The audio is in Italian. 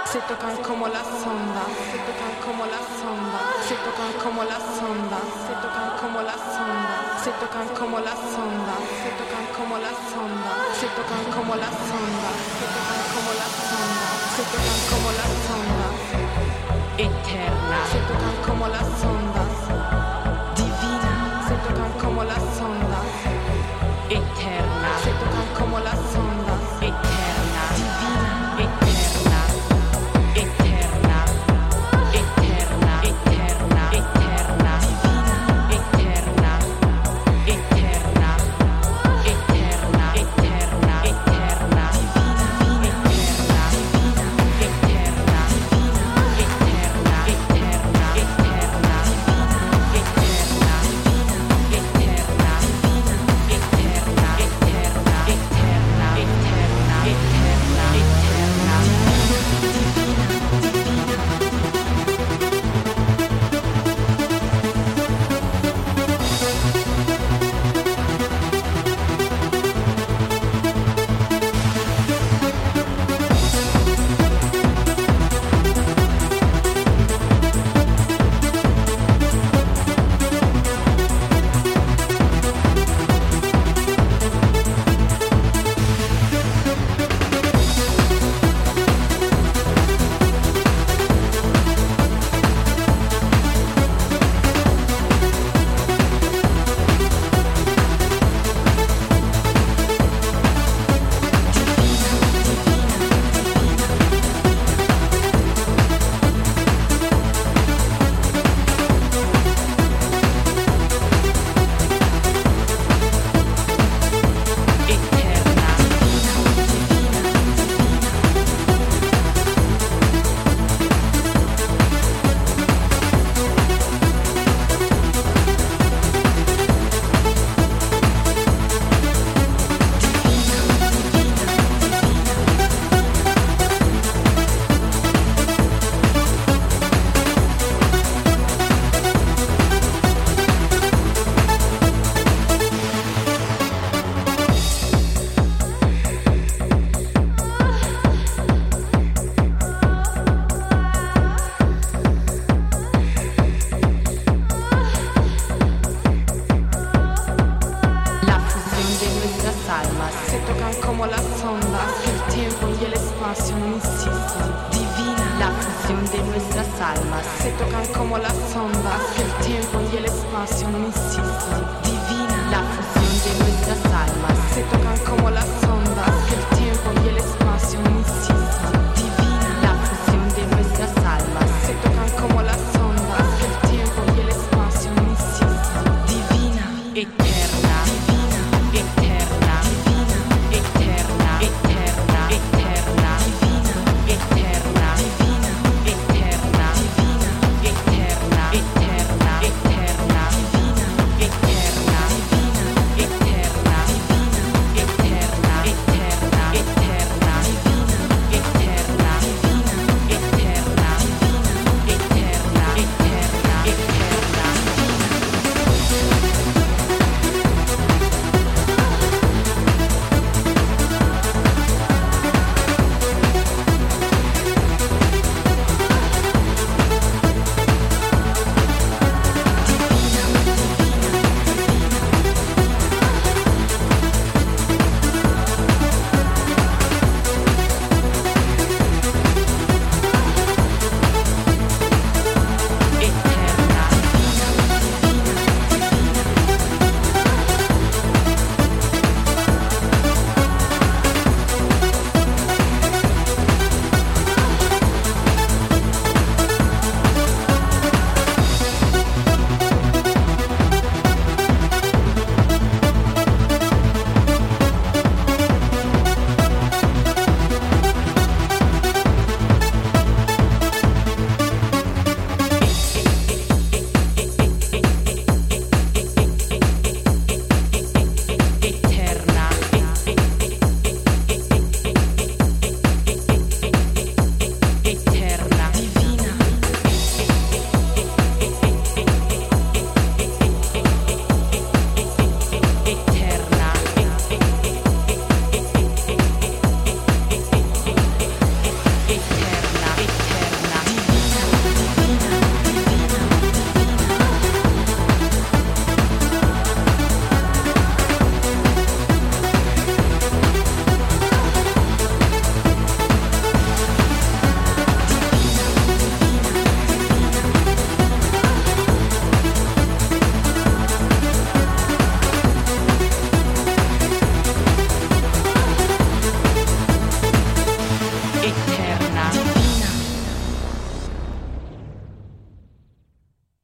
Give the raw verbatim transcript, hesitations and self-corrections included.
se tocan como la sonda, se tocan como la sonda, se tocan como la sonda, se tocan como la sonda, se tocan como la sonda, se tocan como la sonda, se tocan como la sonda, se tocan como la sonda, se tocan como la sonda, eterna, se tocan como las ondas, divina, se tocan como las ondas, eterna, se tocan como las ondas, eterna, divina, eterna, eterna, eterna, eterna, eterna, divina, eterna, eterna, eterna, eterna, eterna, divina, eterna, divina, eterna, divina, eterna, eterna, eterna, divina, eterna, divina, eterna, divina, eterna, eterna, eterna, eterna, eterna, eterna, se tocan como las ondas, el tiempo y el espacio no insisten. Divina, la fusión de nuestras almas. Se tocan como las ondas, el tiempo y el espacio no insisten. Divina, la fusión de nuestras almas. Se tocan como las